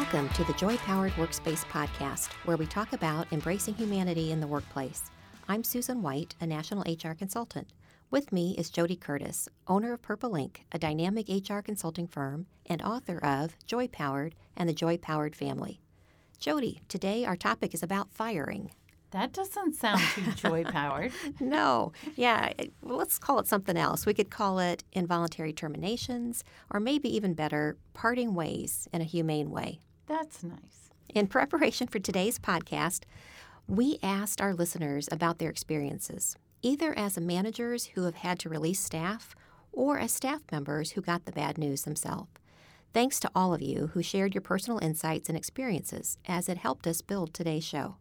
Welcome to the Joy Powered Workspace podcast, where we talk about embracing humanity in the workplace. I'm Susan White, a national HR consultant. With me is Jody Curtis, owner of Purple Ink, a dynamic HR consulting firm, and author of Joy Powered and the Joy Powered Family. Jody, today our topic is about firing. That doesn't sound too joy-powered. No. Yeah, let's call it something else. We could call it involuntary terminations, or maybe even better, parting ways in a humane way. That's nice. In preparation for today's podcast, we asked our listeners about their experiences, either as managers who have had to release staff or as staff members who got the bad news themselves. Thanks to all of you who shared your personal insights and experiences as it helped us build today's show.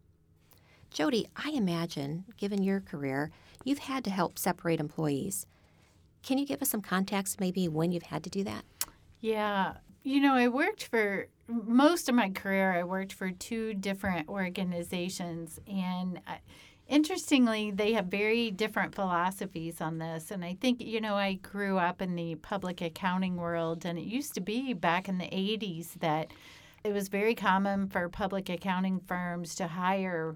Jody, I imagine, given your career, you've had to help separate employees. Can you give us some context maybe when you've had to do that? Yeah. I worked for most of my career, I worked for two different organizations. And interestingly, they have very different philosophies on this. And I think, I grew up in the public accounting world, and it used to be back in the 80s that it was very common for public accounting firms to hire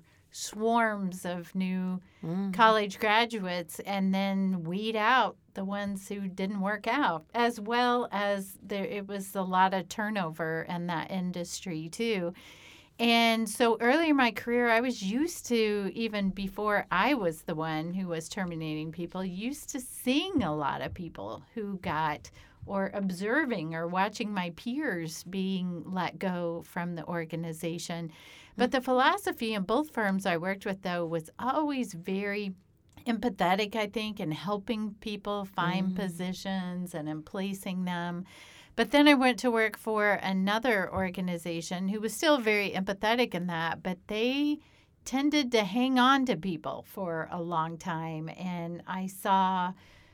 swarms of new college graduates and then weed out the ones who didn't work out, as well as it was a lot of turnover in that industry too. And so early in my career, I was used to, even before I was the one who was terminating people, used to seeing a lot of people who got, or observing or watching my peers being let go from the organization. But the philosophy in both firms I worked with, though, was always very empathetic, I think, in helping people find positions and in placing them. But then I went to work for another organization who was still very empathetic in that, but they tended to hang on to people for a long time. And I saw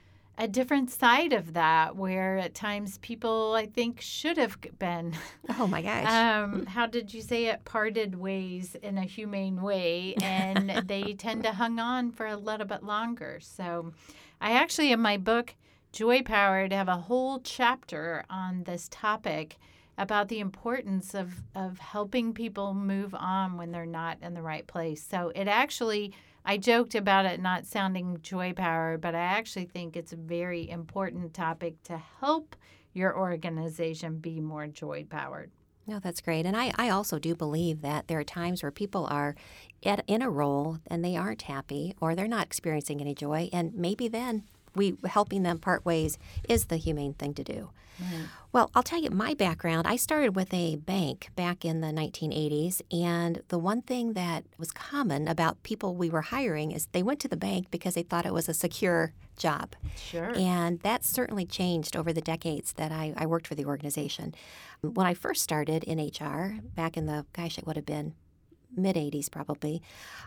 a different side of that, where at times people, I think, should have been. Oh, my gosh. How did you say it? Parted ways in a humane way. And they tend to hang on for a little bit longer. So I actually, in my book, Joy Powered, have a whole chapter on this topic about the importance of helping people move on when they're not in the right place. So it actually, I joked about it not sounding joy-powered, but I actually think it's a very important topic to help your organization be more joy-powered. No, that's great. And I also do believe that there are times where people are in a role and they aren't happy or they're not experiencing any joy, and maybe then helping them part ways is the humane thing to do. Right. Well, I'll tell you my background. I started with a bank back in the 1980s, and the one thing that was common about people we were hiring is they went to the bank because they thought it was a secure job. Sure. And that certainly changed over the decades that I worked for the organization. When I first started in HR, back in the, it would have been mid-80s probably,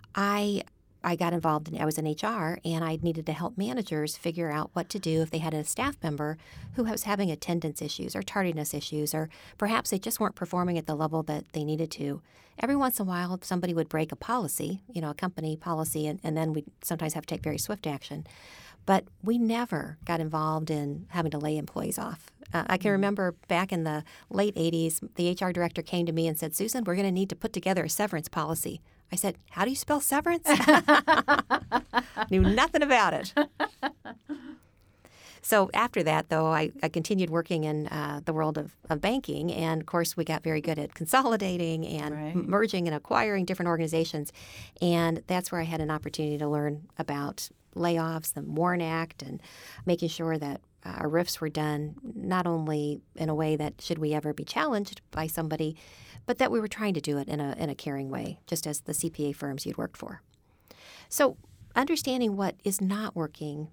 I got involved I was in HR, and I needed to help managers figure out what to do if they had a staff member who was having attendance issues or tardiness issues, or perhaps they just weren't performing at the level that they needed to. Every once in a while, somebody would break a policy, a company policy, and then we'd sometimes have to take very swift action. But we never got involved in having to lay employees off. I can remember back in the late 80s, the HR director came to me and said, "Susan, we're going to need to put together a severance policy." I said, "How do you spell severance?" Knew nothing about it. So after that, though, I continued working in the world of banking. And, of course, we got very good at consolidating and merging and acquiring different organizations. And that's where I had an opportunity to learn about layoffs, the WARN Act, and making sure that our RIFs were done not only in a way that should we ever be challenged by somebody, but that we were trying to do it in a caring way, just as the CPA firms you'd worked for. So understanding what is not working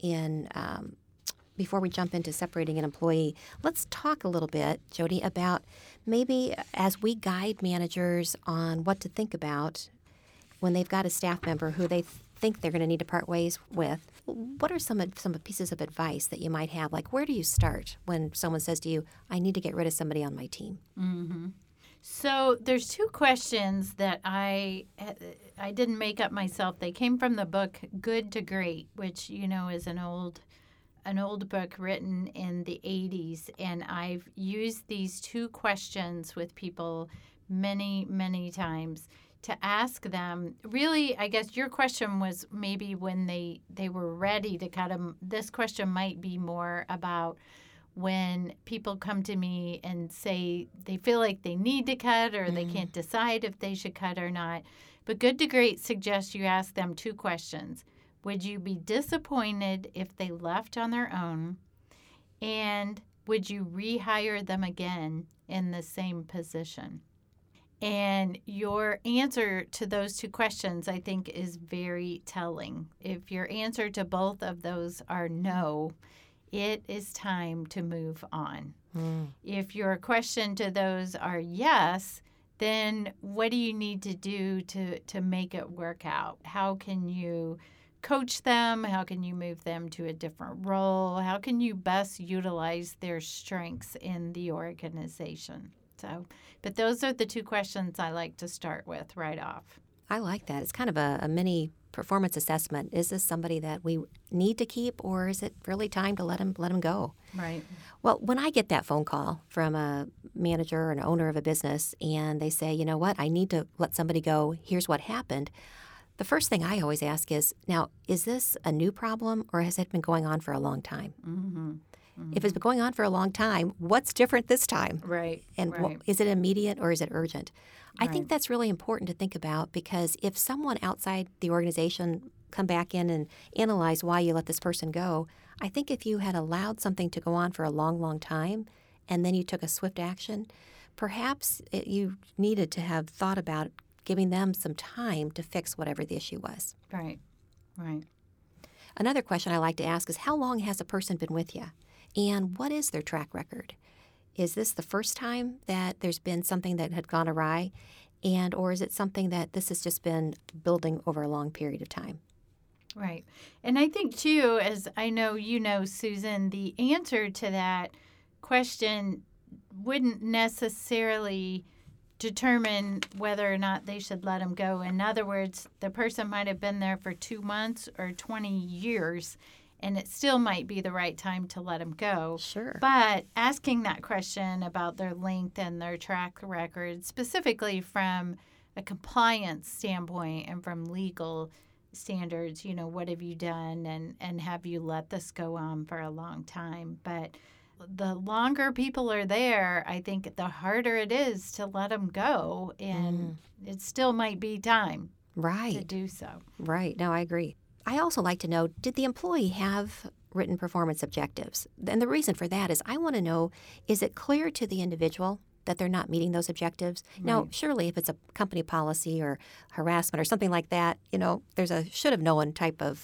before we jump into separating an employee, let's talk a little bit, Jody, about maybe as we guide managers on what to think about when they've got a staff member who they think they're going to need to part ways with. What are some pieces of advice that you might have? Like, where do you start when someone says to you, "I need to get rid of somebody on my team"? Mm-hmm. So there's two questions that I didn't make up myself. They came from the book Good to Great, which, is an old an old book written in the 80s, and I've used these two questions with people many, many times to ask them. Really, I guess your question was maybe when they were ready to cut them. This question might be more about when people come to me and say they feel like they need to cut or they can't decide if they should cut or not. But Good to Great suggests you ask them two questions. Would you be disappointed if they left on their own? And would you rehire them again in the same position? And your answer to those two questions, I think, is very telling. If your answer to both of those are no, it is time to move on. If your question to those are yes, then what do you need to do to make it work out? How can you coach them? How can you move them to a different role? How can you best utilize their strengths in the organization? But those are the two questions I like to start with right off. I like that. It's kind of a mini performance assessment. Is this somebody that we need to keep, or is it really time to let them go? Right. Well, when I get that phone call from a manager or an owner of a business and they say, you know what, I need to let somebody go, here's what happened, the first thing I always ask is, now, is this a new problem or has it been going on for a long time? If it's been going on for a long time, what's different this time? Right. And right. Is it immediate or is it urgent? I Right. think that's really important to think about, because if someone outside the organization come back in and analyze why you let this person go, I think if you had allowed something to go on for a long, long time and then you took a swift action, perhaps you needed to have thought about giving them some time to fix whatever the issue was. Right. Right. Another question I like to ask is, how long has a person been with you? And what is their track record? Is this the first time that there's been something that had gone awry? Or is it something that this has just been building over a long period of time? Right. And I think, too, as I know you know, Susan, the answer to that question wouldn't necessarily determine whether or not they should let them go. In other words, the person might have been there for 2 months or 20 years, and it still might be the right time to let them go. Sure. But asking that question about their length and their track record, specifically from a compliance standpoint and from legal standards, you know, what have you done and have you let this go on for a long time? But the longer people are there, I think the harder it is to let them go, and it still might be time to do so. Right. No, I agree. I also like to know, did the employee have written performance objectives? And the reason for that is I want to know, is it clear to the individual that they're not meeting those objectives? Right. Now, surely if it's a company policy or harassment or something like that, you know, there's a should have known type of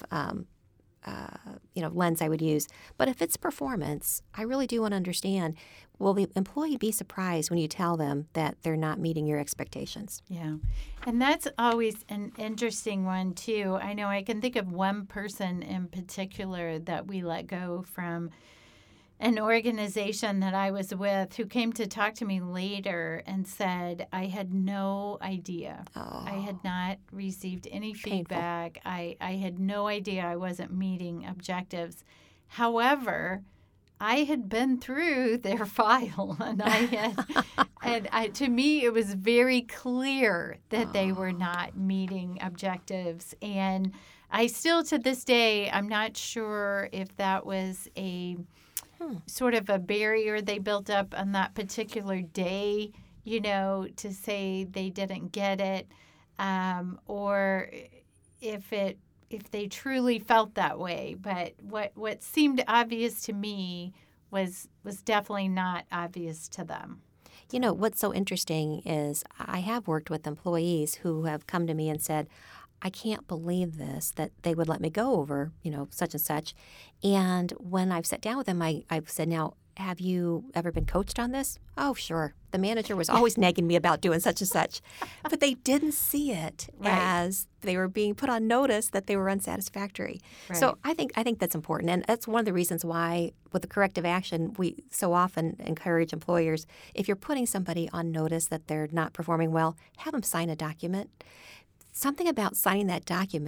lens I would use. But if it's performance, I really do want to understand, will the employee be surprised when you tell them that they're not meeting your expectations? Yeah. And that's always an interesting one, too. I know I can think of one person in particular that we let go from an organization that I was with, who came to talk to me later and said, I had no idea. I had not received any feedback. I had no idea I wasn't meeting objectives. However, I had been through their file, and to me, it was very clear that they were not meeting objectives. And I still, to this day, I'm not sure if that was a sort of a barrier they built up on that particular day, you know, to say they didn't get it, or if they truly felt that way. But what seemed obvious to me was definitely not obvious to them. You know, what's so interesting is I have worked with employees who have come to me and said, I can't believe this, that they would let me go over, you know, such and such. And when I've sat down with them, I've said, now, have you ever been coached on this? Oh, sure. The manager was always nagging me about doing such and such. But they didn't see it as they were being put on notice that they were unsatisfactory. Right. So I think that's important. And that's one of the reasons why with the corrective action, we so often encourage employers, if you're putting somebody on notice that they're not performing well, have them sign a document. Something about signing that document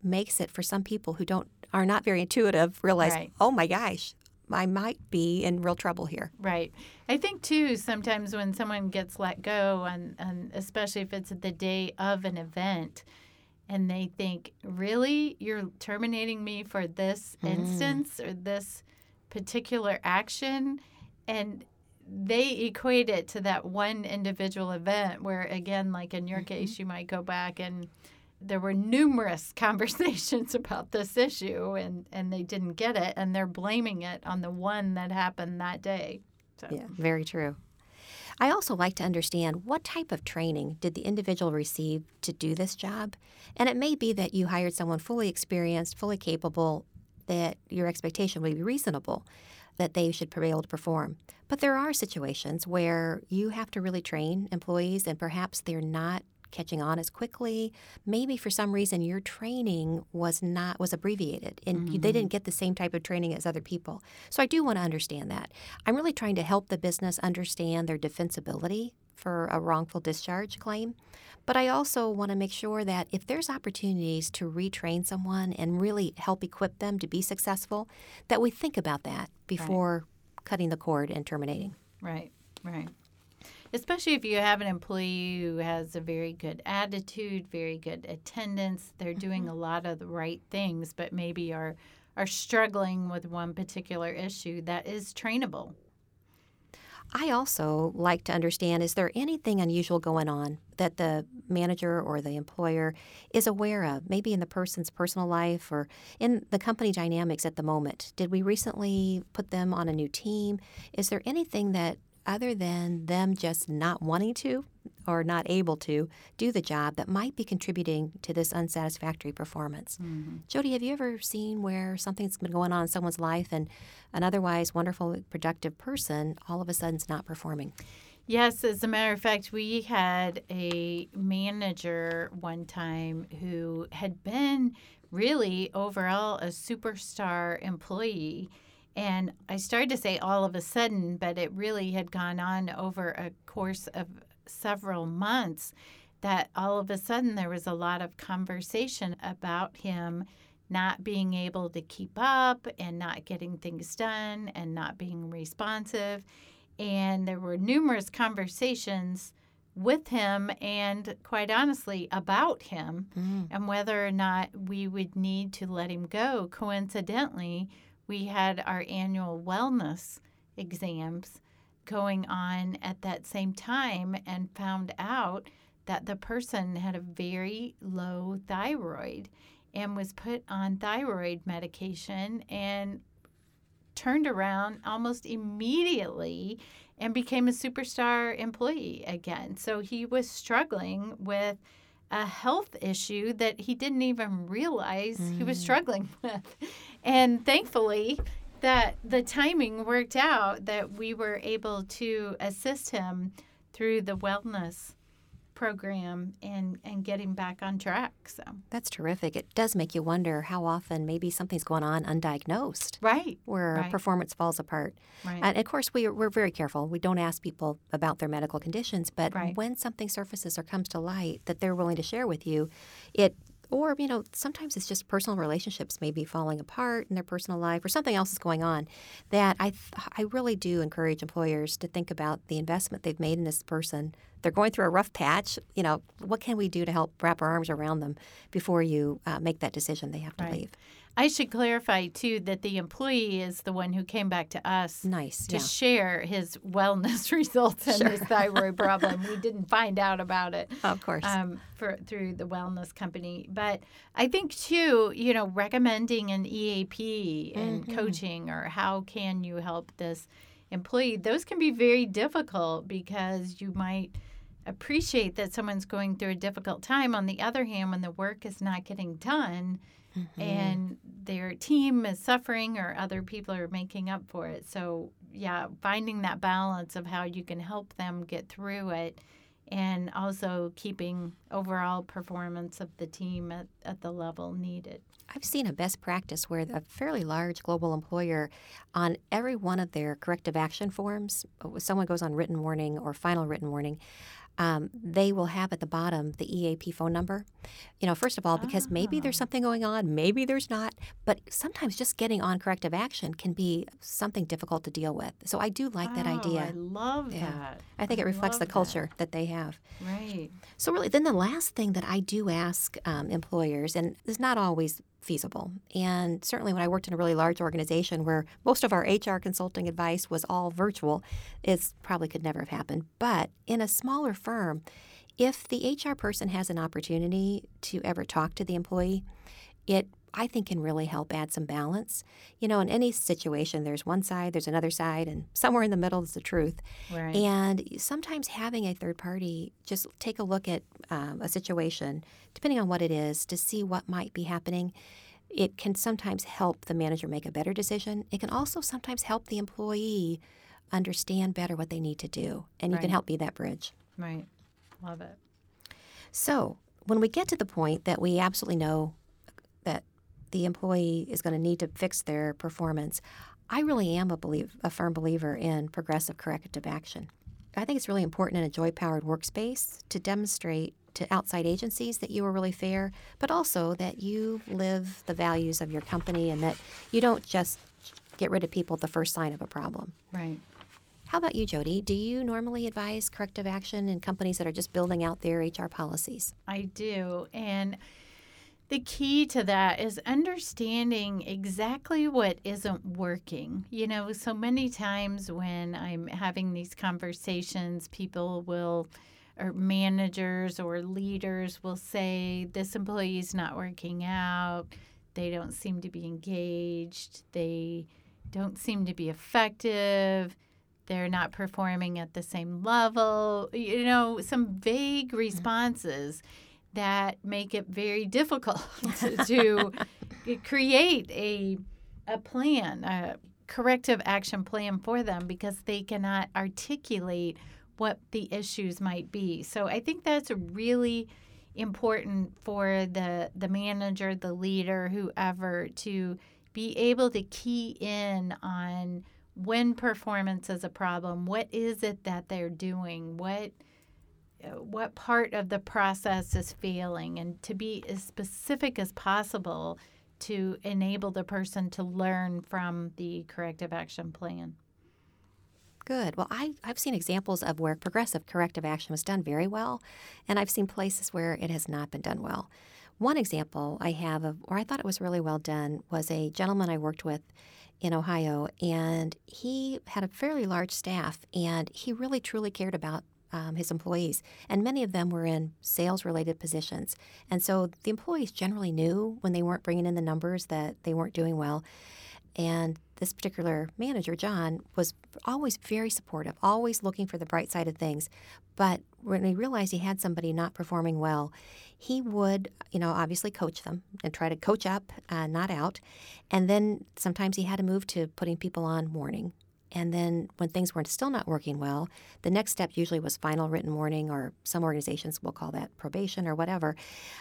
makes it for some people who are not very intuitive realize, Right. oh my gosh, I might be in real trouble here. Right. I think, too, sometimes when someone gets let go, and especially if it's the day of an event, and they think, really, you're terminating me for this instance or this particular action? And they equate it to that one individual event where, again, like in your case, you might go back and there were numerous conversations about this issue and they didn't get it, and they're blaming it on the one that happened that day. So. Yeah, very true. I also like to understand what type of training did the individual receive to do this job? And it may be that you hired someone fully experienced, fully capable, that your expectation would be reasonable, that they should be able to perform. But there are situations where you have to really train employees and perhaps they're not catching on as quickly. Maybe for some reason your training was abbreviated and they didn't get the same type of training as other people. So I do want to understand that. I'm really trying to help the business understand their defensibility for a wrongful discharge claim. But I also want to make sure that if there's opportunities to retrain someone and really help equip them to be successful, that we think about that before cutting the cord and terminating. Right. Especially if you have an employee who has a very good attitude, very good attendance, they're doing a lot of the right things, but maybe are struggling with one particular issue that is trainable. I also like to understand, is there anything unusual going on that the manager or the employer is aware of, maybe in the person's personal life or in the company dynamics at the moment? Did we recently put them on a new team? Is there anything that, other than them just not wanting to or not able to do the job, that might be contributing to this unsatisfactory performance? Jody, have you ever seen where something's been going on in someone's life and an otherwise wonderful, productive person all of a sudden is not performing? Yes, as a matter of fact, we had a manager one time who had been really overall a superstar employee. And I started to say all of a sudden, but it really had gone on over a course of several months, that all of a sudden there was a lot of conversation about him not being able to keep up and not getting things done and not being responsive. And there were numerous conversations with him and, quite honestly, about him and whether or not we would need to let him go. Coincidentally, we had our annual wellness exams going on at that same time and found out that the person had a very low thyroid and was put on thyroid medication and turned around almost immediately and became a superstar employee again. So he was struggling with a health issue that he didn't even realize he was struggling with. And thankfully, that the timing worked out that we were able to assist him through the wellness program and get him back on track. So That's terrific. It does make you wonder how often maybe something's going on undiagnosed. Right. Where Right. performance falls apart. Right. And of course, we're very careful. We don't ask people about their medical conditions, but Right. when something surfaces or comes to light that they're willing to share with you, or, sometimes it's just personal relationships maybe falling apart in their personal life or something else is going on, that I really do encourage employers to think about the investment they've made in this person. They're going through a rough patch. What can we do to help wrap our arms around them before you make that decision they have to Right. leave? I should clarify, too, that the employee is the one who came back to us Nice, to yeah. share his wellness results and his thyroid problem. We didn't find out about it. Of course. Through the wellness company. But I think, too, recommending an EAP and coaching or how can you help this employee, those can be very difficult because you might appreciate that someone's going through a difficult time. On the other hand, when the work is not getting done, and their team is suffering or other people are making up for it. So, yeah, finding that balance of how you can help them get through it and also keeping overall performance of the team at the level needed. I've seen a best practice where a fairly large global employer, on every one of their corrective action forms, someone goes on written warning or final written warning, they will have at the bottom the EAP phone number. First of all, because maybe there's something going on, maybe there's not, but sometimes just getting on corrective action can be something difficult to deal with. So I do like that idea. I love that. I think it reflects the culture that they have. Right. So really, then the last thing that I do ask employers, and it's not always feasible, and certainly when I worked in a really large organization where most of our HR consulting advice was all virtual, it probably could never have happened. But in a smaller firm, if the HR person has an opportunity to ever talk to the employee, it I think can really help add some balance. In any situation, there's one side, there's another side, and somewhere in the middle is the truth. Right. And sometimes having a third party just take a look at a situation, depending on what it is, to see what might be happening. It can sometimes help the manager make a better decision. It can also sometimes help the employee understand better what they need to do, and you can help be that bridge. Right. Love it. So when we get to the point that we absolutely know that the employee is going to need to fix their performance, I really am a firm believer in progressive corrective action. I think it's really important in a joy-powered workspace to demonstrate to outside agencies that you are really fair, but also that you live the values of your company and that you don't just get rid of people at the first sign of a problem. Right. How about you, Jody? Do you normally advise corrective action in companies that are just building out their HR policies? I do. And the key to that is understanding exactly what isn't working. So many times when I'm having these conversations, people will, or managers or leaders will say, this employee is not working out. They don't seem to be engaged. They don't seem to be effective. They're not performing at the same level. Some vague responses that make it very difficult to create a plan, a corrective action plan for them because they cannot articulate what the issues might be. So I think that's really important for the manager, the leader, whoever, to be able to key in on when performance is a problem, what is it that they're doing, what part of the process is failing, and to be as specific as possible to enable the person to learn from the corrective action plan. Good. Well, I've seen examples of where progressive corrective action was done very well, and I've seen places where it has not been done well. One example I have of where I thought it was really well done was a gentleman I worked with in Ohio, and he had a fairly large staff, and he really truly cared about his employees, and many of them were in sales-related positions. And so the employees generally knew when they weren't bringing in the numbers that they weren't doing well. And this particular manager, John, was always very supportive, always looking for the bright side of things. But when he realized he had somebody not performing well, he would, obviously coach them and try to coach up, not out. And then sometimes he had to move to putting people on warning. And then when things were still not working well, the next step usually was final written warning, or some organizations will call that probation or whatever.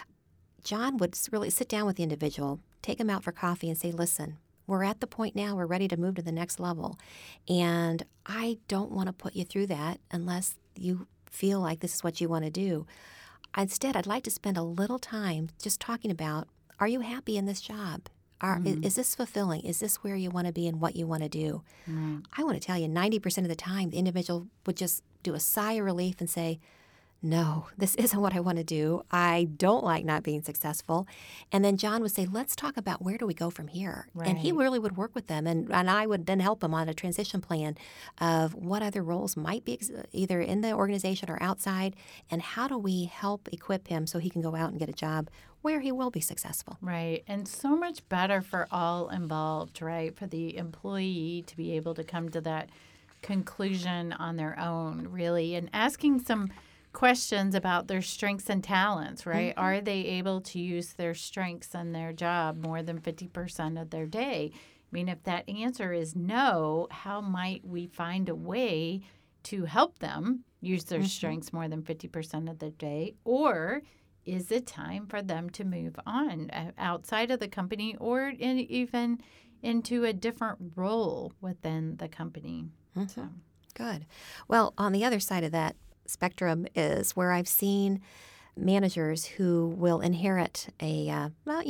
John would really sit down with the individual, take him out for coffee and say, listen, we're at the point now, we're ready to move to the next level. And I don't want to put you through that unless you feel like this is what you want to do. Instead, I'd like to spend a little time just talking about, are you happy in this job? Is this fulfilling? Is this where you want to be and what you want to do? I want to tell you, 90% of the time, the individual would just do a sigh of relief and say, no, this isn't what I want to do. I don't like not being successful. And then John would say, let's talk about where do we go from here? Right. And he really would work with them. And I would then help him on a transition plan of what other roles might be either in the organization or outside, and how do we help equip him so he can go out and get a job where he will be successful. Right. And so much better for all involved, right? For the employee to be able to come to that conclusion on their own, really, and asking some questions about their strengths and talents, right? Mm-hmm. Are they able to use their strengths in their job more than 50% of their day? I mean, if that answer is no, how might we find a way to help them use their strengths more than 50% of their day? Or is it time for them to move on outside of the company or even into a different role within the company? So. Good. Well, on the other side of that spectrum is where I've seen managers who will inherit a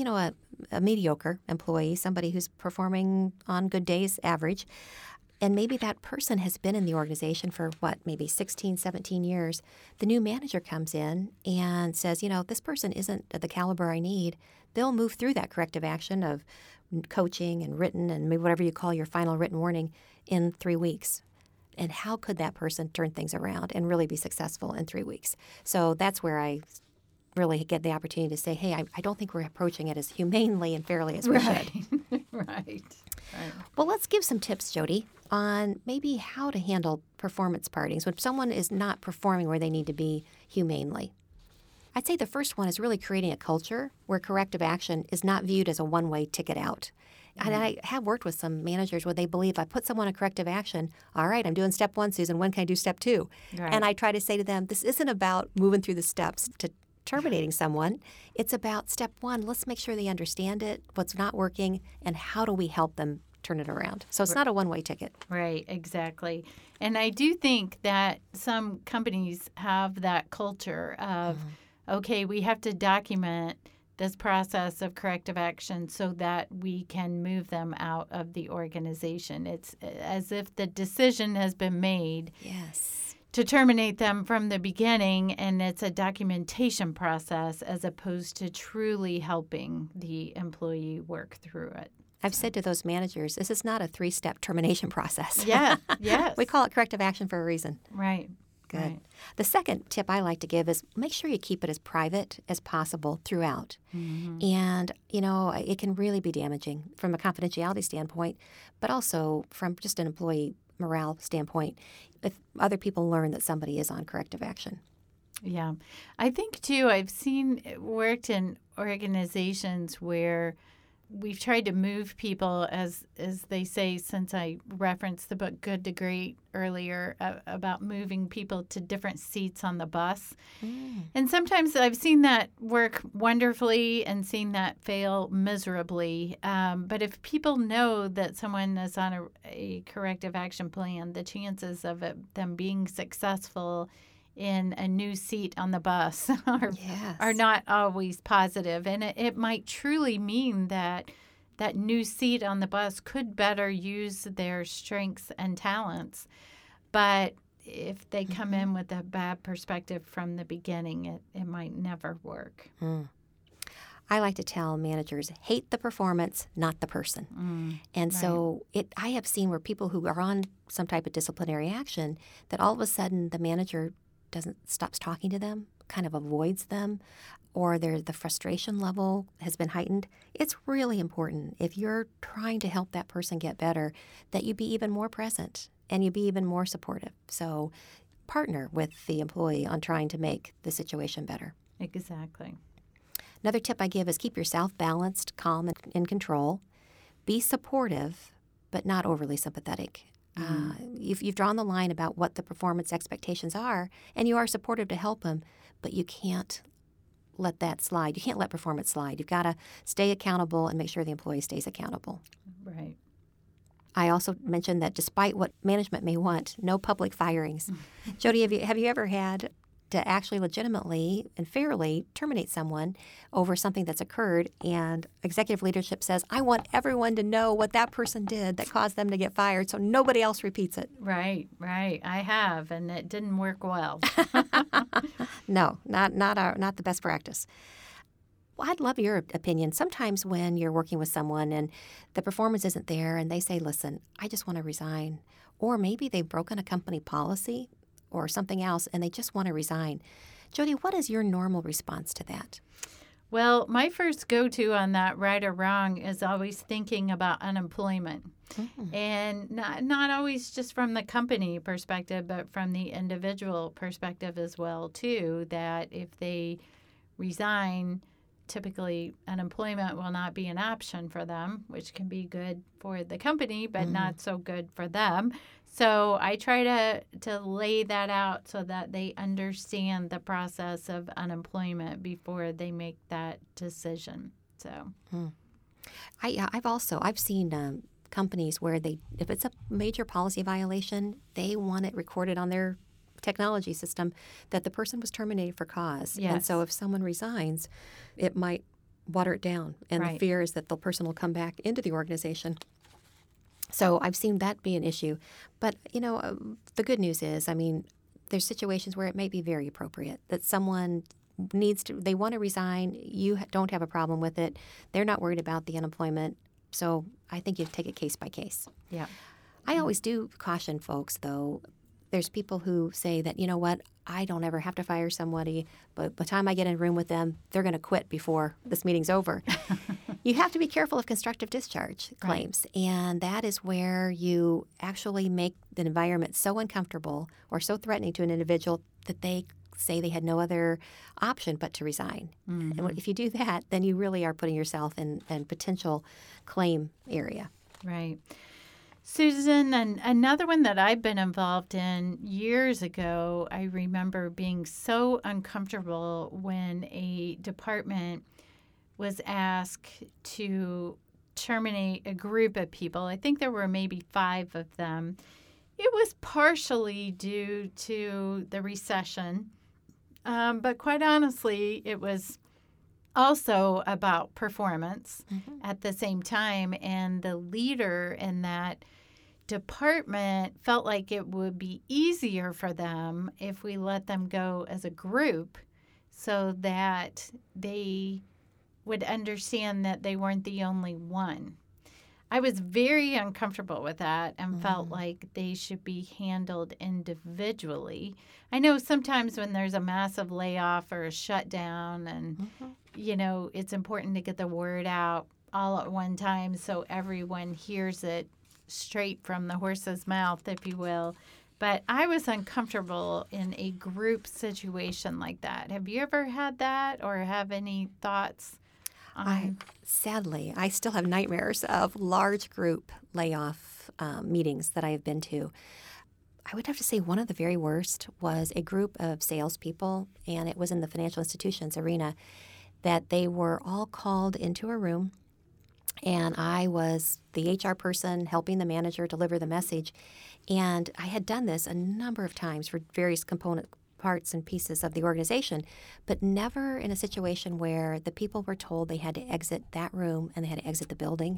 mediocre employee, somebody who's performing on good days average. And maybe that person has been in the organization for maybe 16, 17 years. The new manager comes in and says, this person isn't the caliber I need. They'll move through that corrective action of coaching and written and maybe whatever you call your final written warning in 3 weeks. And how could that person turn things around and really be successful in 3 weeks? So that's where I really get the opportunity to say, hey, I don't think we're approaching it as humanely and fairly as we should. Right. Well, let's give some tips, Jody, on maybe how to handle performance partings when someone is not performing where they need to be humanely. I'd say the first one is really creating a culture where corrective action is not viewed as a one-way ticket out. And I have worked with some managers where they believe I put someone on corrective action. All right, I'm doing step 1, Susan. When can I do step 2? Right. And I try to say to them, this isn't about moving through the steps to terminating someone. It's about step 1. Let's make sure they understand it, what's not working, and how do we help them turn it around. So it's not a one-way ticket. Right, exactly. And I do think that some companies have that culture of, okay, we have to document this process of corrective action so that we can move them out of the organization. It's as if the decision has been made. Yes. To terminate them from the beginning, and it's a documentation process as opposed to truly helping the employee work through it. I've said to those managers, this is not a 3-step termination process. Yeah, yes. We call it corrective action for a reason. Right. Good. Right. The second tip I like to give is make sure you keep it as private as possible throughout. And, it can really be damaging from a confidentiality standpoint, but also from just an employee morale standpoint if other people learn that somebody is on corrective action. Yeah. I think, too, I've worked in organizations where we've tried to move people, as they say, since I referenced the book Good to Great earlier, about moving people to different seats on the bus. And sometimes I've seen that work wonderfully and seen that fail miserably. But if people know that someone is on a corrective action plan, the chances of them being successful in a new seat on the bus are not always positive. And it might truly mean that new seat on the bus could better use their strengths and talents. But if they come in with a bad perspective from the beginning, it might never work. I like to tell managers, hate the performance, not the person. And so I have seen where people who are on some type of disciplinary action, that all of a sudden the manager stops talking to them, kind of avoids them, or the frustration level has been heightened. It's really important, if you're trying to help that person get better, that you be even more present and you be even more supportive. So partner with the employee on trying to make the situation better. Exactly. Another tip I give is keep yourself balanced, calm, and in control. Be supportive, but not overly sympathetic. You've drawn the line about what the performance expectations are, and you are supportive to help them, but you can't let that slide. You can't let performance slide. You've got to stay accountable and make sure the employee stays accountable. Right. I also mentioned that despite what management may want, no public firings. Jody, have you ever had to actually legitimately and fairly terminate someone over something that's occurred, and executive leadership says, I want everyone to know what that person did that caused them to get fired so nobody else repeats it? Right. I have, and it didn't work well. No, not the best practice. Well, I'd love your opinion. Sometimes when you're working with someone and the performance isn't there and they say, listen, I just want to resign, or maybe they've broken a company policy or something else, and they just want to resign. Jody, what is your normal response to that? Well, my first go-to on that, right or wrong, is always thinking about unemployment. And not always just from the company perspective, but from the individual perspective as well, too, that if they resign, typically unemployment will not be an option for them, which can be good for the company, but not so good for them. So I try to lay that out so that they understand the process of unemployment before they make that decision. So, I've seen companies where if it's a major policy violation, they want it recorded on their technology system that the person was terminated for cause. Yes. And so if someone resigns, it might water it down. And the fear is that the person will come back into the organization. So I've seen that be an issue. But, the good news is, there's situations where it may be very appropriate that someone they want to resign. You don't have a problem with it. They're not worried about the unemployment. So I think you take it case by case. Yeah. I always do caution folks, though. There's people who say that, you know what, I don't ever have to fire somebody, but by the time I get in a room with them, they're going to quit before this meeting's over. You have to be careful of constructive discharge claims, and that is where you actually make the environment so uncomfortable or so threatening to an individual that they say they had no other option but to resign. And if you do that, then you really are putting yourself in potential claim area. Right. Susan, and another one that I've been involved in years ago, I remember being so uncomfortable when a department was asked to terminate a group of people. I think there were maybe 5 of them. It was partially due to the recession, but quite honestly, it was also about performance at the same time. And the leader in that department felt like it would be easier for them if we let them go as a group so that they would understand that they weren't the only one. I was very uncomfortable with that and felt like they should be handled individually. I know sometimes when there's a massive layoff or a shutdown and, it's important to get the word out all at one time so everyone hears it straight from the horse's mouth, if you will. But I was uncomfortable in a group situation like that. Have you ever had that or have any thoughts? Sadly, I still have nightmares of large group layoff meetings that I have been to. I would have to say one of the very worst was a group of salespeople, and it was in the financial institutions arena, that they were all called into a room, and I was the HR person helping the manager deliver the message. And I had done this a number of times for various component parts and pieces of the organization, but never in a situation where the people were told they had to exit that room and they had to exit the building.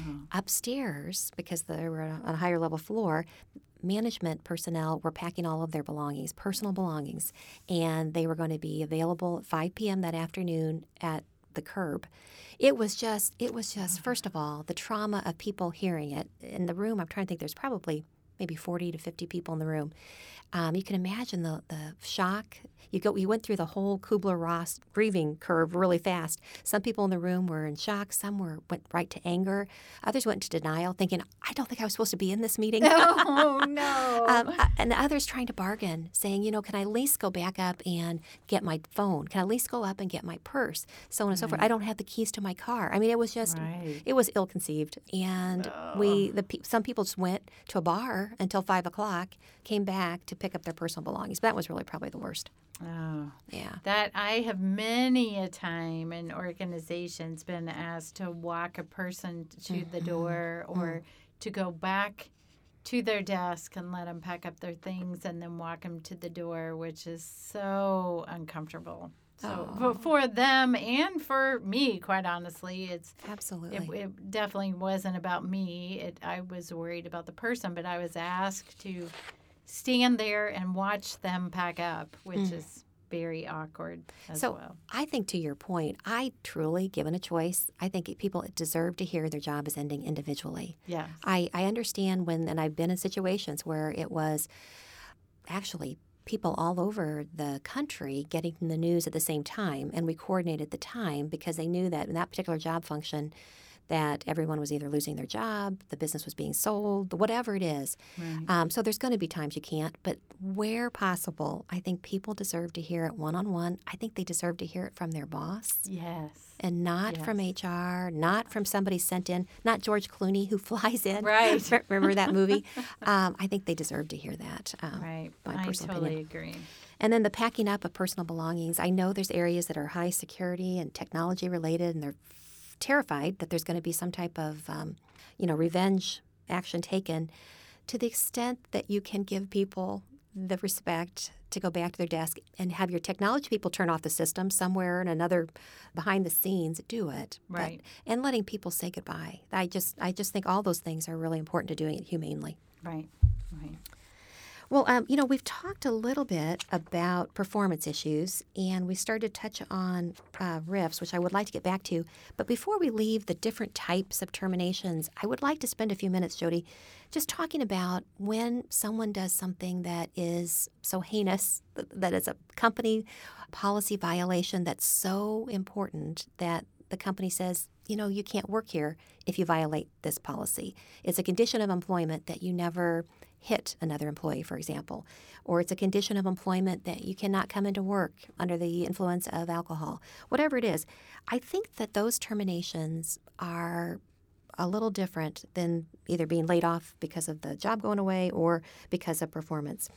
Upstairs, because they were on a higher level floor, management personnel were packing all of their belongings, personal belongings, and they were going to be available at 5 p.m. that afternoon at the curb. It was just, first of all, the trauma of people hearing it. In the room, I'm trying to think, there's probably maybe 40 to 50 people in the room. You can imagine the shock. You went through the whole Kubler-Ross grieving curve really fast. Some people in the room were in shock. Some went right to anger. Others went to denial, thinking, I don't think I was supposed to be in this meeting. Oh, no. And others trying to bargain, saying, can I at least go back up and get my phone? Can I at least go up and get my purse? So on and so forth. I don't have the keys to my car. It was just, it was ill-conceived. And some people just went to a bar until 5 o'clock, came back to pick up their personal belongings. But that was really probably the worst. Oh, yeah. That I have many a time in organizations been asked to walk a person to the door or to go back to their desk and let them pack up their things and then walk them to the door, which is so uncomfortable. So for them and for me, quite honestly, absolutely. It definitely wasn't about me. I was worried about the person, but I was asked to stand there and watch them pack up, which is very awkward as well. I think to your point, I truly, given a choice, I think people deserve to hear their job is ending individually. Yes. I understand and I've been in situations where it was actually people all over the country getting the news at the same time, and we coordinated the time because they knew that in that particular job function, that everyone was either losing their job, the business was being sold, whatever it is. Right. So there's going to be times you can't. But where possible, I think people deserve to hear it one-on-one. I think they deserve to hear it from their boss. Yes. And not from HR, not from somebody sent in, not George Clooney who flies in. Right. Remember that movie? I think they deserve to hear that. Right. My personal totally opinion. agree. And then the packing up of personal belongings. I know there's areas that are high security and technology related, and they're terrified that there's going to be some type of, revenge action taken. To the extent that you can give people the respect to go back to their desk and have your technology people turn off the system somewhere in another behind the scenes, do it. Right. And letting people say goodbye. I just think all those things are really important to doing it humanely. Right. Right. Well, we've talked a little bit about performance issues, and we started to touch on RIFs, which I would like to get back to. But before we leave the different types of terminations, I would like to spend a few minutes, Jody, just talking about when someone does something that is so heinous, that is a company policy violation that's so important that the company says, you can't work here if you violate this policy. It's a condition of employment that you never hit another employee, for example, or it's a condition of employment that you cannot come into work under the influence of alcohol, whatever it is. I think that those terminations are a little different than either being laid off because of the job going away or because of performance.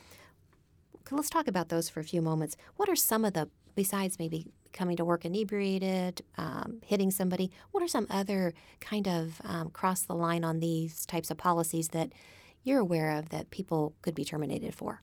Let's talk about those for a few moments. What are some of the, besides maybe coming to work inebriated, hitting somebody, what are some other kind of cross the line on these types of policies that you're aware of that people could be terminated for?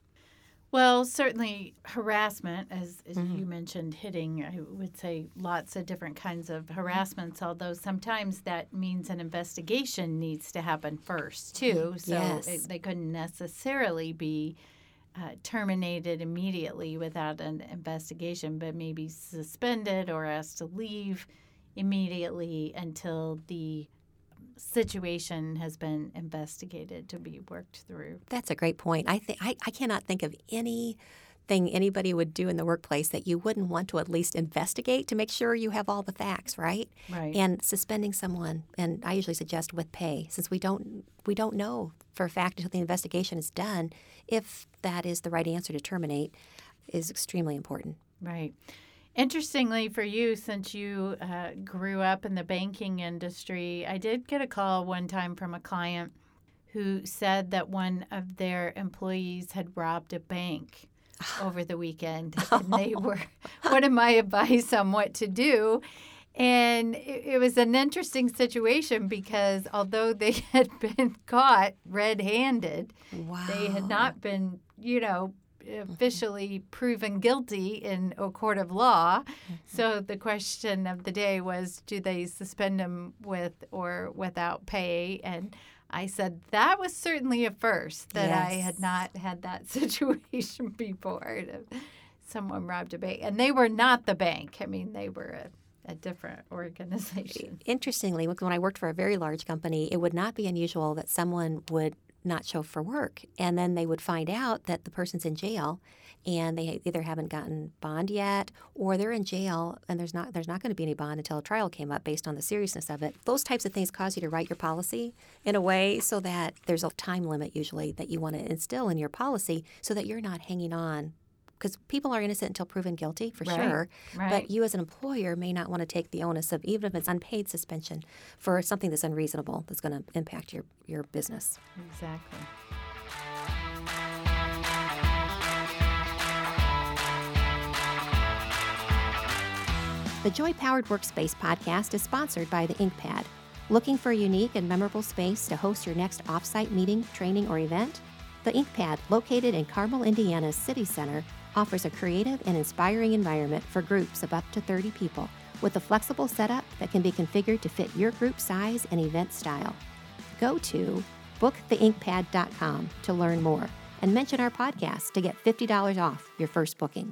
Well, certainly harassment, as you mentioned, hitting, I would say lots of different kinds of harassments, although sometimes that means an investigation needs to happen first, too. So Yes. they couldn't necessarily be terminated immediately without an investigation, but maybe suspended or asked to leave immediately until the situation has been investigated to be worked through. That's a great point. I cannot think of anything anybody would do in the workplace that you wouldn't want to at least investigate to make sure you have all the facts, right? Right. And suspending someone, and I usually suggest with pay, since we don't know for a fact until the investigation is done if that is the right answer to terminate, is extremely important. Right. Interestingly for you, since you grew up in the banking industry, I did get a call one time from a client who said that one of their employees had robbed a bank over the weekend. And they wanted my advice on what to do. And it was an interesting situation because although they had been caught red-handed, Wow. they had not been, officially proven guilty in a court of law. So the question of the day was, do they suspend them with or without pay? And I said that was certainly a first, that I had not had that situation before. Someone robbed a bank. And they were not the bank. I mean, they were a different organization. Interestingly, when I worked for a very large company, it would not be unusual that someone would not show for work, and then they would find out that the person's in jail and they either haven't gotten bond yet or they're in jail and there's not going to be any bond until a trial came up based on the seriousness of it. Those types of things cause you to write your policy in a way so that there's a time limit usually that you want to instill in your policy so that you're not hanging on, because people are innocent until proven guilty, for sure. Right. But you as an employer may not want to take the onus of, even if it's unpaid suspension, for something that's unreasonable that's going to impact your business. Exactly. The Joy Powered Workspace podcast is sponsored by the InkPad. Looking for a unique and memorable space to host your next offsite meeting, training, or event? The InkPad, located in Carmel, Indiana's City Center, offers a creative and inspiring environment for groups of up to 30 people with a flexible setup that can be configured to fit your group size and event style. Go to booktheinkpad.com to learn more and mention our podcast to get $50 off your first booking.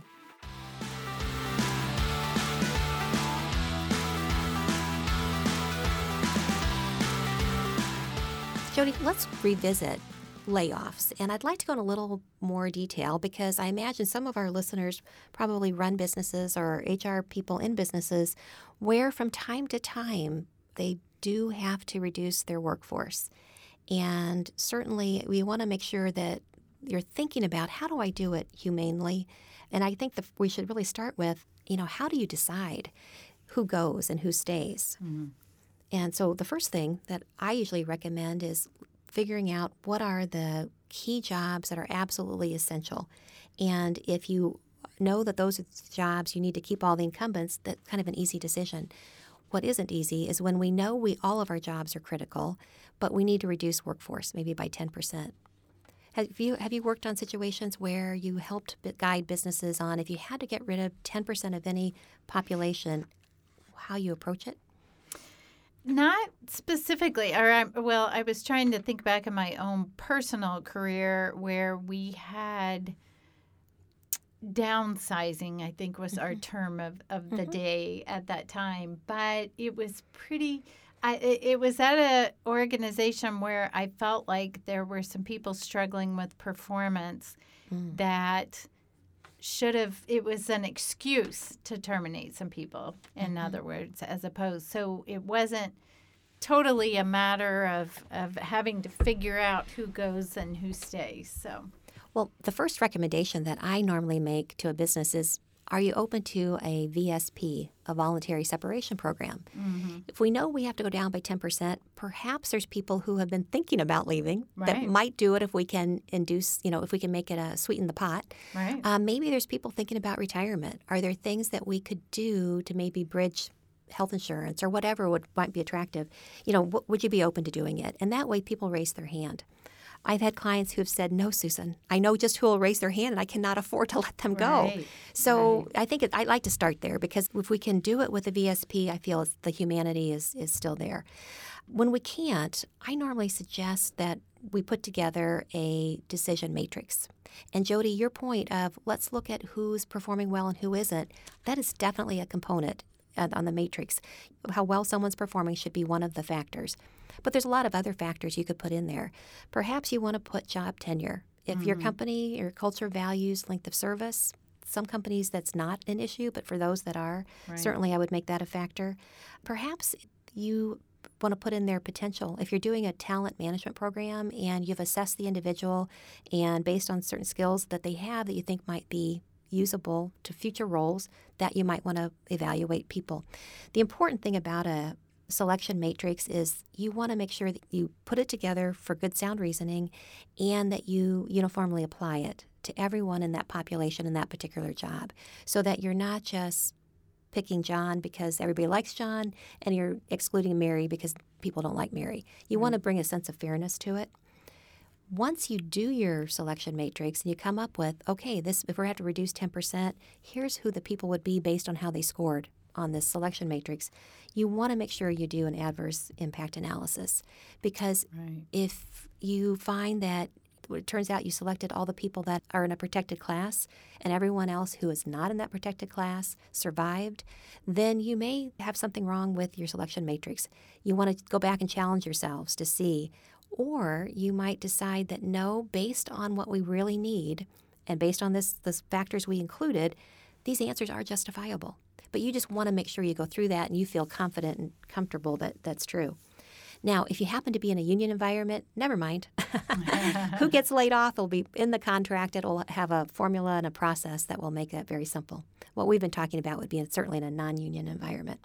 Jody, let's revisit layoffs. And I'd like to go in a little more detail because I imagine some of our listeners probably run businesses or HR people in businesses where from time to time they do have to reduce their workforce. And certainly we want to make sure that you're thinking about, how do I do it humanely? And I think that we should really start with, how do you decide who goes and who stays? Mm-hmm. And so the first thing that I usually recommend is figuring out what are the key jobs that are absolutely essential. And if you know that those are jobs you need to keep all the incumbents, that's kind of an easy decision. What isn't easy is when we know all of our jobs are critical, but we need to reduce workforce, maybe by 10%. Have you worked on situations where you helped guide businesses on if you had to get rid of 10% of any population, how you approach it? Not specifically. I was trying to think back in my own personal career where we had downsizing, I think was our term of the day at that time. But it was it was at an organization where I felt like there were some people struggling with performance that it was an excuse to terminate some people, in other words, as opposed. So it wasn't totally a matter of having to figure out who goes and who stays. So, well, the first recommendation that I normally make to a business is, are you open to a VSP, a voluntary separation program? If we know we have to go down by 10%, perhaps there's people who have been thinking about leaving that might do it if we can induce, if we can make it sweeten the pot. Right. Maybe there's people thinking about retirement. Are there things that we could do to maybe bridge health insurance or whatever might be attractive? Would you be open to doing it? And that way people raise their hand. I've had clients who have said, no, Susan, I know just who will raise their hand and I cannot afford to let them go. So I think I'd like to start there because if we can do it with a VSP, I feel the humanity is still there. When we can't, I normally suggest that we put together a decision matrix. And Jody, your point of let's look at who's performing well and who isn't, that is definitely a component on the matrix. How well someone's performing should be one of the factors. But there's a lot of other factors you could put in there. Perhaps you want to put job tenure. If your company, your culture values length of service, some companies that's not an issue, but for those that are, certainly I would make that a factor. Perhaps you want to put in their potential. If you're doing a talent management program and you've assessed the individual and based on certain skills that they have that you think might be usable to future roles, that you might want to evaluate people. The important thing about a selection matrix is you want to make sure that you put it together for good sound reasoning and that you uniformly apply it to everyone in that population in that particular job so that you're not just picking John because everybody likes John and you're excluding Mary because people don't like Mary. You want to bring a sense of fairness to it. Once you do your selection matrix and you come up with, okay, if we have to reduce 10%, here's who the people would be based on how they scored on this selection matrix, you want to make sure you do an adverse impact analysis. Because if you find that it turns out you selected all the people that are in a protected class and everyone else who is not in that protected class survived, then you may have something wrong with your selection matrix. You want to go back and challenge yourselves to see. Or you might decide that no, based on what we really need and based on the factors we included, these answers are justifiable. But you just want to make sure you go through that and you feel confident and comfortable that that's true. Now, if you happen to be in a union environment, never mind. Who gets laid off will be in the contract. It will have a formula and a process that will make that very simple. What we've been talking about would be certainly in a non-union environment.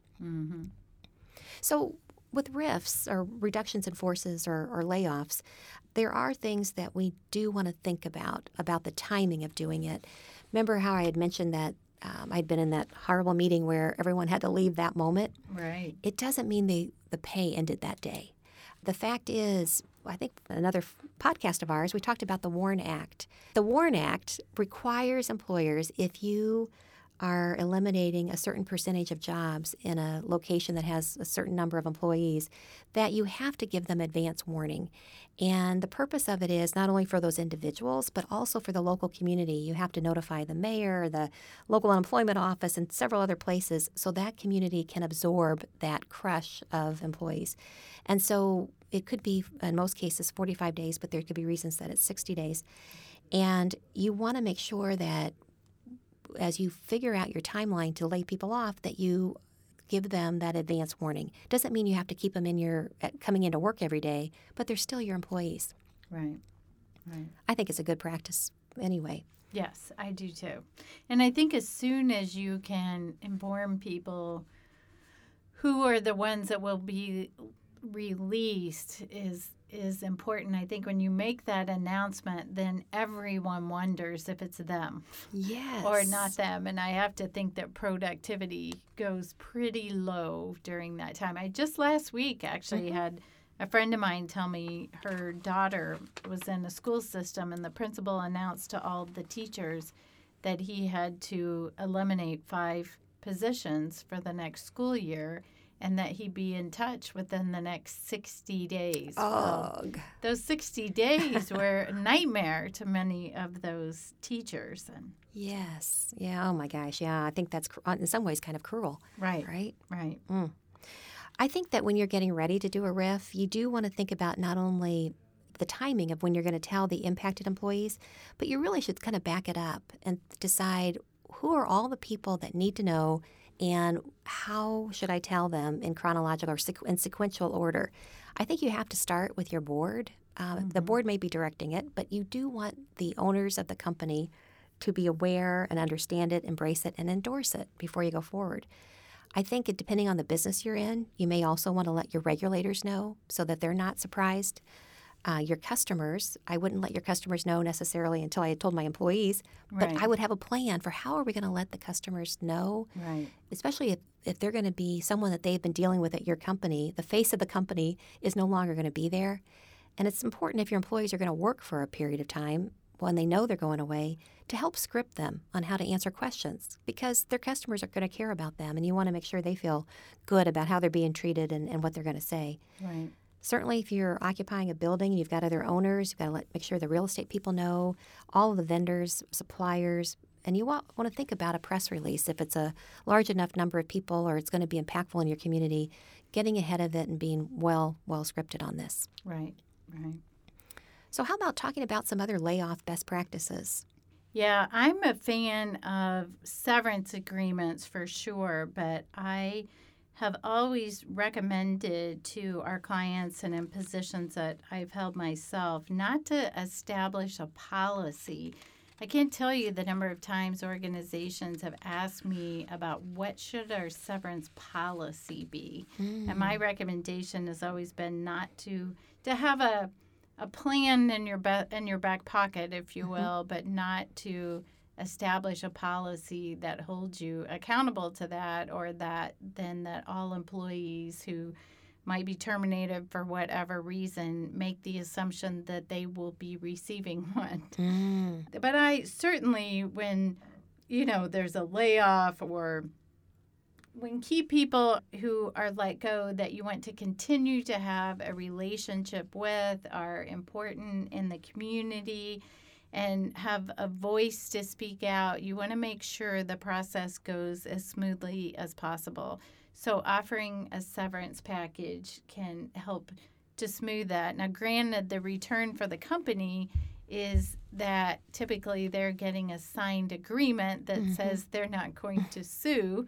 So with RIFs or reductions in forces or layoffs, there are things that we do want to think about the timing of doing it. Remember how I had mentioned that I'd been in that horrible meeting where everyone had to leave that moment? Right. It doesn't mean the pay ended that day. The fact is, I think another podcast of ours, we talked about the WARN Act. The WARN Act requires employers, if you are eliminating a certain percentage of jobs in a location that has a certain number of employees, that you have to give them advance warning. And the purpose of it is not only for those individuals, but also for the local community. You have to notify the mayor, the local unemployment office, and several other places so that community can absorb that crush of employees. And so it could be, in most cases, 45 days, but there could be reasons that it's 60 days. And you want to make sure that as you figure out your timeline to lay people off, that you give them that advance warning. Doesn't mean you have to keep them coming into work every day, but they're still your employees. Right. I think it's a good practice anyway. Yes, I do too. And I think as soon as you can inform people who are the ones that will be released is important. I think when you make that announcement, then everyone wonders if it's them or not them. And I have to think that productivity goes pretty low during that time. I just last week actually had a friend of mine tell me her daughter was in a school system and the principal announced to all the teachers that he had to eliminate 5 positions for the next school year and that he'd be in touch within the next 60 days. Well, those 60 days were a nightmare to many of those teachers. And yes. Yeah. Oh, my gosh. Yeah. I think that's in some ways kind of cruel. Right. Right? Right. I think that when you're getting ready to do a RIF, you do want to think about not only the timing of when you're going to tell the impacted employees, but you really should kind of back it up and decide who are all the people that need to know and how should I tell them in chronological or in sequential order. I think you have to start with your board. The board may be directing it, but you do want the owners of the company to be aware and understand it, embrace it, and endorse it before you go forward. I think depending on the business you're in, you may also want to let your regulators know so that they're not surprised. Your customers, I wouldn't let your customers know necessarily until I had told my employees, but Right. I would have a plan for how are we going to let the customers know, Right. especially if they're going to be someone that they've been dealing with at your company. The face of the company is no longer going to be there. And it's important if your employees are going to work for a period of time when they know they're going away to help script them on how to answer questions because their customers are going to care about them and you want to make sure they feel good about how they're being treated and what they're going to say. Right. Certainly, if you're occupying a building, you've got other owners, you've got to make sure the real estate people know, all of the vendors, suppliers, and you want to think about a press release. If it's a large enough number of people or it's going to be impactful in your community, getting ahead of it and being well scripted on this. Right. Right. So how about talking about some other layoff best practices? Yeah, I'm a fan of severance agreements for sure, but I have always recommended to our clients and in positions that I've held myself not to establish a policy. I can't tell you the number of times organizations have asked me about what should our severance policy be. And my recommendation has always been not to have a plan in your back pocket, if you will, but not to establish a policy that holds you accountable to that, or that all employees who might be terminated for whatever reason make the assumption that they will be receiving one. But I certainly, when there's a layoff or when key people who are let go that you want to continue to have a relationship with are important in the community and have a voice to speak out, you want to make sure the process goes as smoothly as possible. So offering a severance package can help to smooth that. Now, granted, the return for the company is that typically they're getting a signed agreement that says they're not going to sue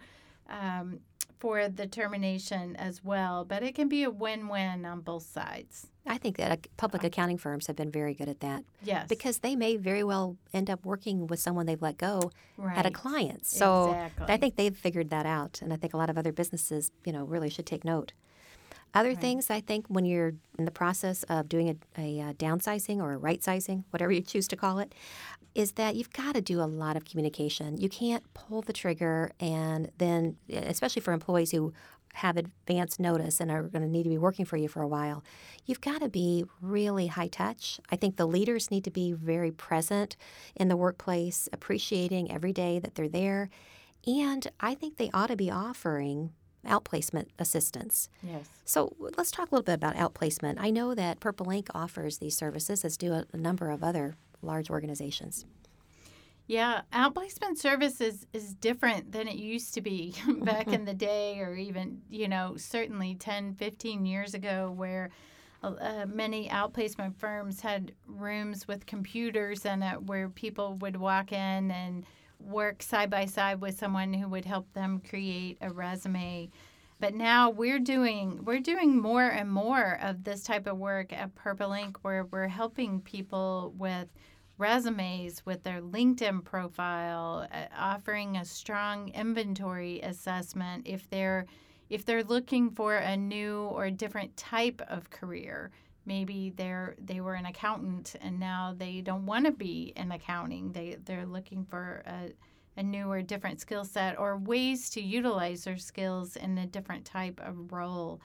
for the termination as well, but it can be a win-win on both sides. I think that public accounting firms have been very good at that. Yes. Because they may very well end up working with someone they've let go Right. at a client. So Exactly. I think they've figured that out, and I think a lot of other businesses, really should take note. Other things, I think, when you're in the process of doing a downsizing or a right-sizing, whatever you choose to call it, is that you've got to do a lot of communication. You can't pull the trigger and then, especially for employees who have advance notice and are going to need to be working for you for a while, you've got to be really high touch. I think the leaders need to be very present in the workplace, appreciating every day that they're there. And I think they ought to be offering outplacement assistance. Yes. So let's talk a little bit about outplacement. I know that Purple Ink offers these services, as do a number of other large organizations. Yeah, outplacement service is different than it used to be back in the day, or even, certainly 10, 15 years ago, where many outplacement firms had rooms with computers in it where people would walk in and work side by side with someone who would help them create a resume. But now we're doing more and more of this type of work at Purple Ink, where we're helping people with resumes, with their LinkedIn profile, offering a strong inventory assessment if they're looking for a new or different type of career. Maybe they were an accountant and now they don't want to be in accounting. They're looking for a new or different skill set or ways to utilize their skills in a different type of role.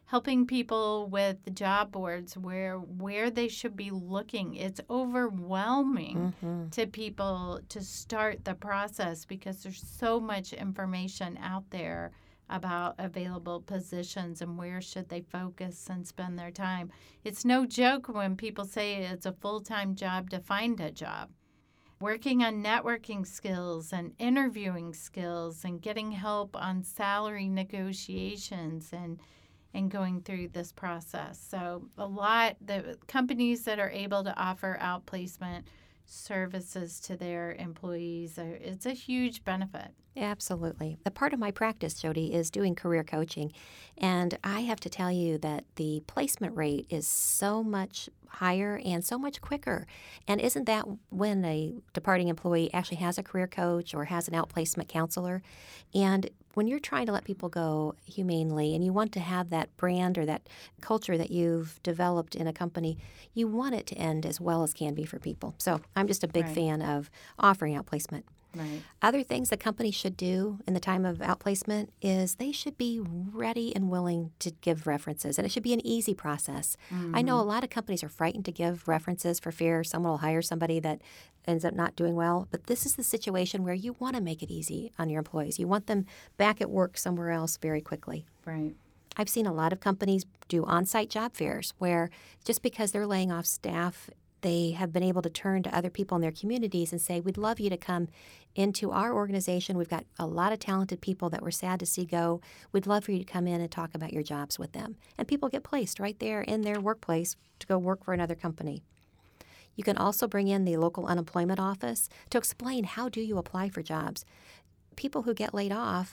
helping people with the job boards where they should be looking. It's overwhelming to people to start the process because there's so much information out there about available positions and where should they focus and spend their time. It's no joke when people say it's a full-time job to find a job. Working on networking skills and interviewing skills and getting help on salary negotiations and going through this process. So the companies that are able to offer outplacement services to their employees, it's a huge benefit. Absolutely. A part of my practice, Jody, is doing career coaching. And I have to tell you that the placement rate is so much higher and so much quicker. And isn't that when a departing employee actually has a career coach or has an outplacement counselor? And when you're trying to let people go humanely and you want to have that brand or that culture that you've developed in a company, you want it to end as well as can be for people. So I'm just a big fan of offering outplacement. Right. Other things that companies should do in the time of outplacement is they should be ready and willing to give references, and it should be an easy process. I know a lot of companies are frightened to give references for fear someone will hire somebody that ends up not doing well, but this is the situation where you want to make it easy on your employees. You want them back at work somewhere else very quickly. Right. I've seen a lot of companies do on-site job fairs where just because they're laying off staff, they have been able to turn to other people in their communities and say, we'd love you to come into our organization. We've got a lot of talented people that we're sad to see go. We'd love for you to come in and talk about your jobs with them. And people get placed right there in their workplace to go work for another company. You can also bring in the local unemployment office to explain how do you apply for jobs. People who get laid off,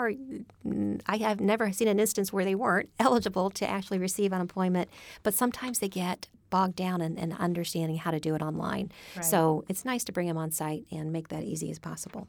I have never seen an instance where they weren't eligible to actually receive unemployment, but sometimes they get bogged down in understanding how to do it online. Right. So it's nice to bring them on site and make that easy as possible.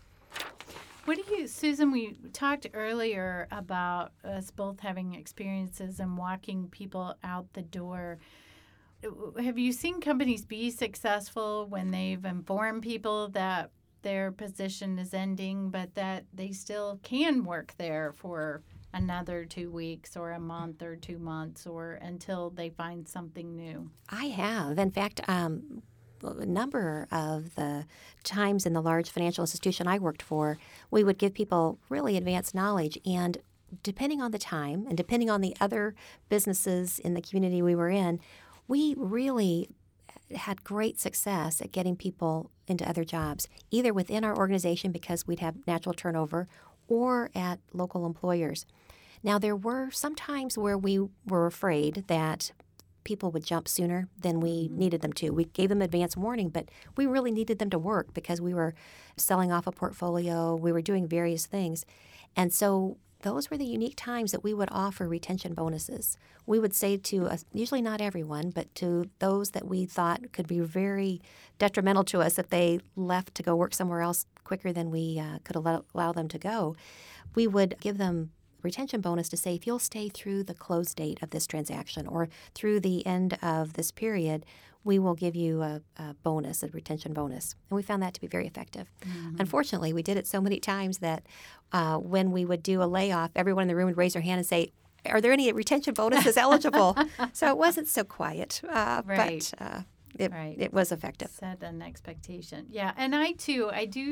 Susan, we talked earlier about us both having experiences and walking people out the door. Have you seen companies be successful when they've informed people that their position is ending, but that they still can work there for another 2 weeks or a month or 2 months or until they find something new? I have. In fact, a number of the times in the large financial institution I worked for, we would give people really advanced knowledge. And depending on the time and depending on the other businesses in the community we were in, we really had great success at getting people into other jobs, either within our organization because we'd have natural turnover or at local employers. Now, there were some times where we were afraid that people would jump sooner than we needed them to. We gave them advance warning, but we really needed them to work because we were selling off a portfolio. We were doing various things. And so those were the unique times that we would offer retention bonuses. We would say to us, usually not everyone, but to those that we thought could be very detrimental to us if they left to go work somewhere else quicker than we could allow them to go, we would give them retention bonus to say, if you'll stay through the close date of this transaction or through the end of this period, we will give you a bonus, a retention bonus. And we found that to be very effective. Unfortunately, we did it so many times that when we would do a layoff, everyone in the room would raise their hand and say, are there any retention bonuses eligible? So it wasn't so quiet, Right. but it was effective. Set an expectation. Yeah, and I do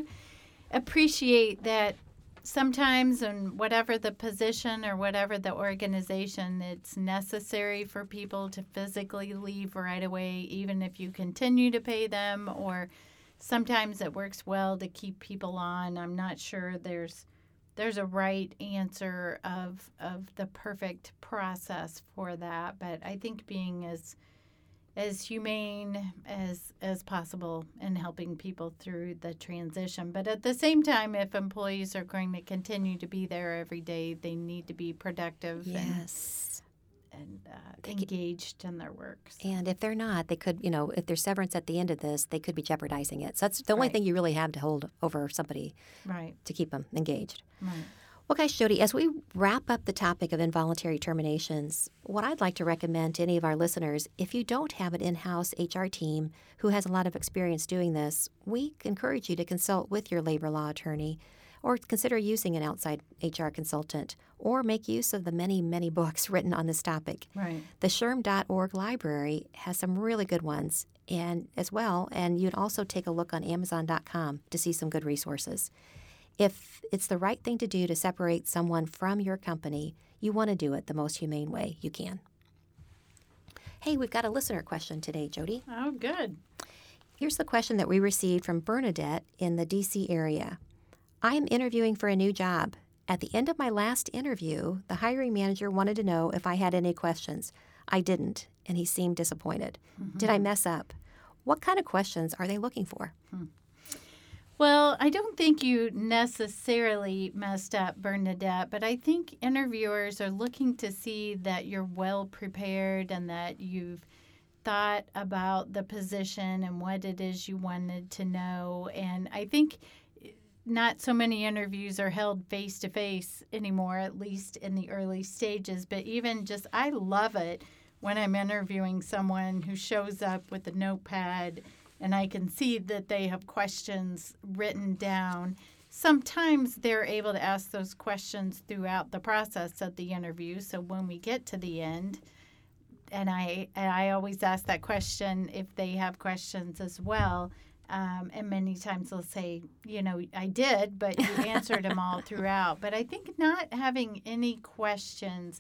appreciate that sometimes in whatever the position or whatever the organization, it's necessary for people to physically leave right away, even if you continue to pay them, or sometimes it works well to keep people on. I'm not sure there's a right answer of the perfect process for that, but I think being as humane as possible in helping people through the transition. But at the same time, if employees are going to continue to be there every day, they need to be productive and engaged in their work. And if they're not, they could, if there's severance at the end of this, they could be jeopardizing it. So that's the only thing you really have to hold over somebody to keep them engaged. Right. Well, guys, Jody, as we wrap up the topic of involuntary terminations, what I'd like to recommend to any of our listeners, if you don't have an in-house HR team who has a lot of experience doing this, we encourage you to consult with your labor law attorney or consider using an outside HR consultant, or make use of the many, many books written on this topic. Right. The SHRM.org library has some really good ones and you'd also take a look on Amazon.com to see some good resources. If it's the right thing to do to separate someone from your company, you want to do it the most humane way you can. Hey, we've got a listener question today, Jody. Oh, good. Here's the question that we received from Bernadette in the D.C. area. I am interviewing for a new job. At the end of my last interview, the hiring manager wanted to know if I had any questions. I didn't, and he seemed disappointed. Mm-hmm. Did I mess up? What kind of questions are they looking for? Well, I don't think you necessarily messed up, Bernadette, but I think interviewers are looking to see that you're well prepared and that you've thought about the position and what it is you wanted to know. And I think not so many interviews are held face-to-face anymore, at least in the early stages. But even just, I love it when I'm interviewing someone who shows up with a notepad and I can see that they have questions written down. Sometimes they're able to ask those questions throughout the process of the interview. So when we get to the end, and I always ask that question if they have questions as well. And many times they'll say, I did, but you answered them all throughout. But I think not having any questions,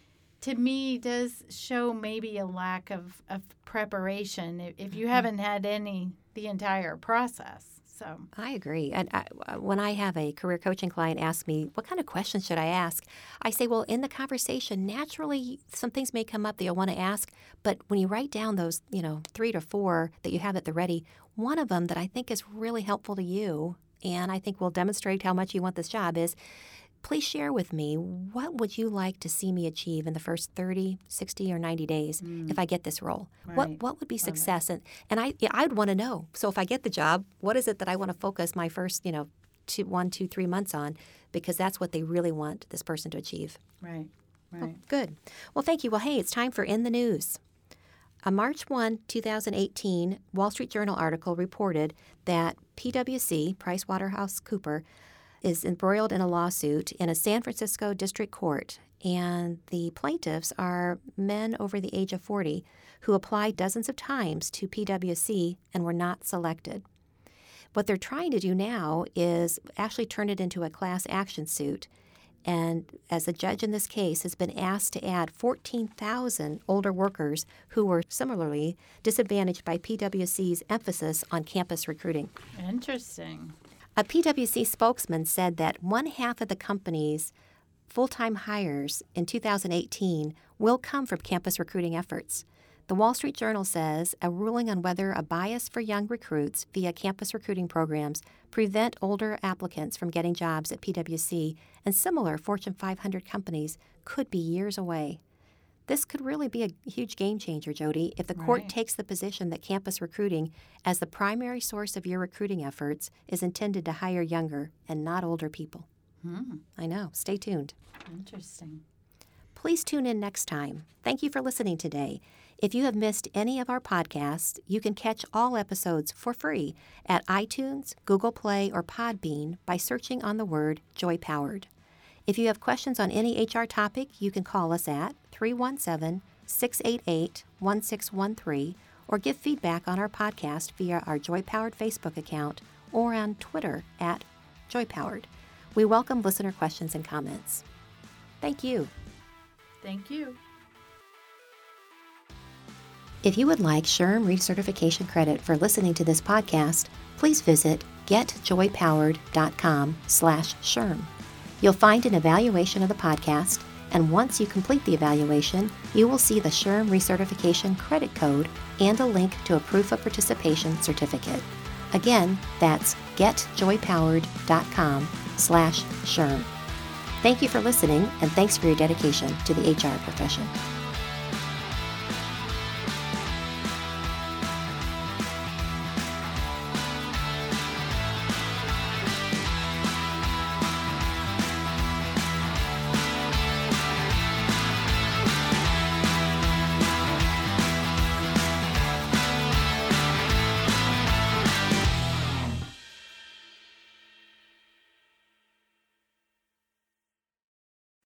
to me, does show maybe a lack of preparation if you haven't had any the entire process. So I agree. And when I have a career coaching client ask me, what kind of questions should I ask? I say, well, in the conversation, naturally, some things may come up that you'll want to ask. But when you write down those, 3 to 4 that you have at the ready, one of them that I think is really helpful to you, and I think will demonstrate how much you want this job is, please share with me, what would you like to see me achieve in the first 30, 60, or 90 days if I get this role? Right. What would be success? And I'd want to know. So if I get the job, what is it that I want to focus my first, 1, 2, 3 months on? Because that's what they really want this person to achieve. Right. Oh, good. Well, thank you. Well, hey, it's time for In the News. A March 1, 2018 Wall Street Journal article reported that PwC, PricewaterhouseCoopers, is embroiled in a lawsuit in a San Francisco district court, and the plaintiffs are men over the age of 40 who applied dozens of times to PwC and were not selected. What they're trying to do now is actually turn it into a class action suit, and as the judge in this case has been asked to add 14,000 older workers who were similarly disadvantaged by PwC's emphasis on campus recruiting. Interesting. A PwC spokesman said that 1/2 of the company's full-time hires in 2018 will come from campus recruiting efforts. The Wall Street Journal says a ruling on whether a bias for young recruits via campus recruiting programs prevent older applicants from getting jobs at PwC and similar Fortune 500 companies could be years away. This could really be a huge game changer, Jody, if the court takes the position that campus recruiting as the primary source of your recruiting efforts is intended to hire younger and not older people. I know. Stay tuned. Interesting. Please tune in next time. Thank you for listening today. If you have missed any of our podcasts, you can catch all episodes for free at iTunes, Google Play, or Podbean by searching on the word Joy Powered. If you have questions on any HR topic, you can call us at 317-688-1613 or give feedback on our podcast via our Joy Powered Facebook account or on Twitter at Joy Powered. We welcome listener questions and comments. Thank you. Thank you. If you would like SHRM recertification credit for listening to this podcast, please visit getjoypowered.com/SHRM. You'll find an evaluation of the podcast, and once you complete the evaluation, you will see the SHRM recertification credit code and a link to a proof of participation certificate. Again, that's getjoypowered.com/SHRM. Thank you for listening, and thanks for your dedication to the HR profession.